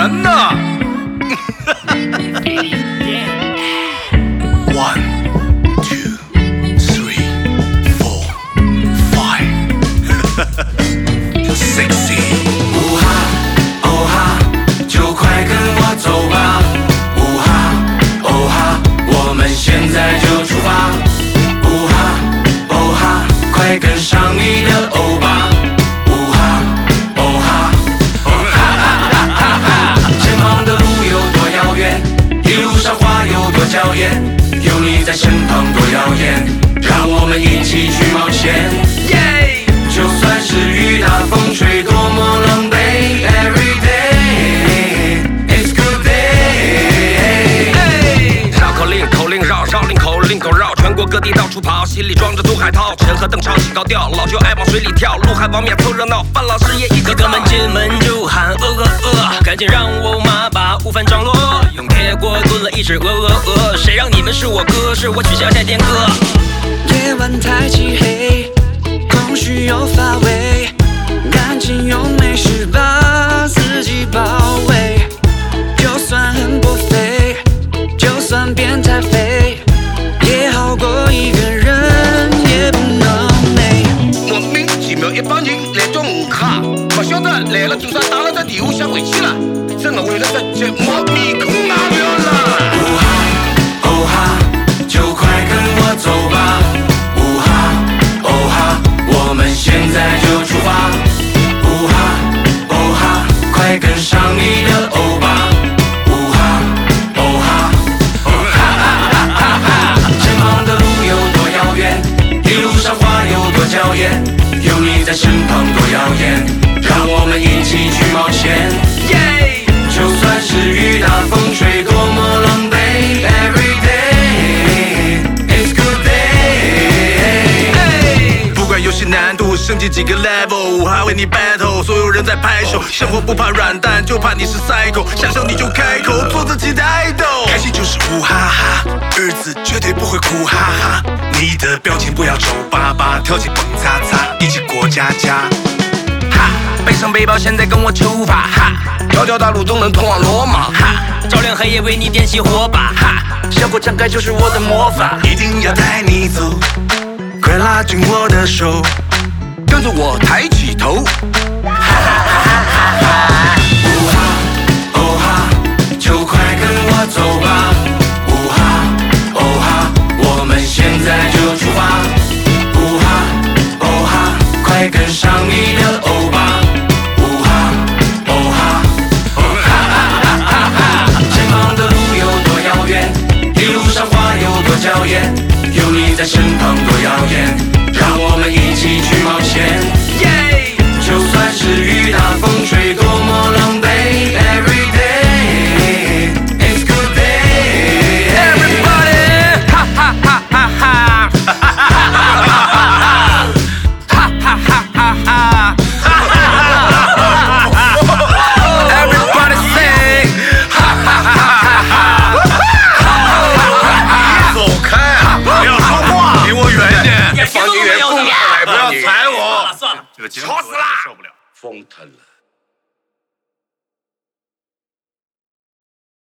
人呢。One, two, three, four, five. You're sexy. 呜哈哦哈，就快跟我走吧。呜哈哦哈，我们现在就出发。呜哈哦哈，快跟上你的欧巴。呜哈哦哈，前方的路有多遥远，一路上花有多娇艳，有你在身旁多耀眼，让我们一起去冒险。就算是雨打风吹，多么狼狈 ，Every day it's good day。 绕口令，口令绕，绕令口，令口绕，全国各地到处跑，心里装着杜海涛，陈和邓超起高调，老就爱往水里跳，陆海王面凑热闹，范老师也一个哥们进门就喊赶紧让我马把午饭张罗，用铁锅炖了一只谁让你们是我哥，是我取消再点歌。 夜晚太漆黑，空虚又乏味，赶紧用美食把自己包围。就算很破费，就算变太肥，也好过一个人也不能没。 莫名其妙一帮人来做午卡，不晓得来了做啥，打了这电话想回去了，真的为了这节目面孔哪了了。 呜哈哦哈，就快跟我走吧。呜哈哦哈，我们现在就出发。呜哈哦哈，快跟上你的欧巴。呜哈哦哈，前方的路有多遥远，一路上花有多娇艳，有你在身旁多耀眼，让我们一起去冒险。就算是雨打风吹，多么狼狈 ，Every day it's good day。 不管游戏难度升级几个 level， 我还为你 battle， 所有人在拍手，生活不怕软蛋，就怕你是 psycho， 享受你就开口，做自己的 idol， 开心就是呜哈哈，日子绝对不会苦哈哈，你的表情不要皱巴巴，跳起蹦擦擦，一起过家家。 哈，背上背包，现在跟我出发。哈，条条大路都能通往罗马。哈，照亮黑夜，为你点起火把。哈，生活展开就是我的魔法。 一定要带你走，快拉紧我的手， 跟着我抬起头。 呜哈哦哈，就快跟我走吧。呜哈哦哈，我们现在就出发。呜哈哦哈，快跟上你的欧巴。呜哈哦哈，前方的路有多遥远，一路上花有多娇艳，有你在身旁多耀眼，让我们一起去冒险。就算是雨打风吹，多么狼狈 ，Every day it's good day。 Everybody， 哈哈哈哈哈，哈哈哈哈哈 ，Everybody say， 哈哈哈哈哈， 走开，不要说话，离我远点， 放你远，不要踩我， 这个节目吵死啦， 受不了， 疯疼了。